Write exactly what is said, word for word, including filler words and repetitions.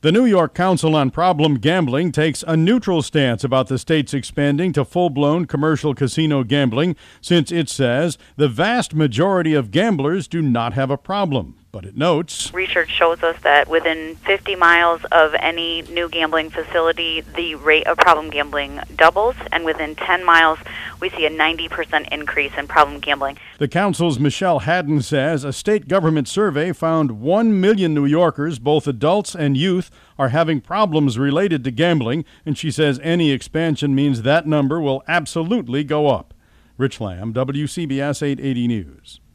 The New York Council on Problem Gambling takes a neutral stance about the state's expanding to full-blown commercial casino gambling, since it says the vast majority of gamblers do not have a problem. But it notes, research shows us that within fifty miles of any new gambling facility, the rate of problem gambling doubles, and within ten miles, we see a ninety percent increase in problem gambling. The council's Michelle Haddon says a state government survey found one million New Yorkers, both adults and youth, are having problems related to gambling, and she says any expansion means that number will absolutely go up. Rich Lamb, W C B S eight eighty News.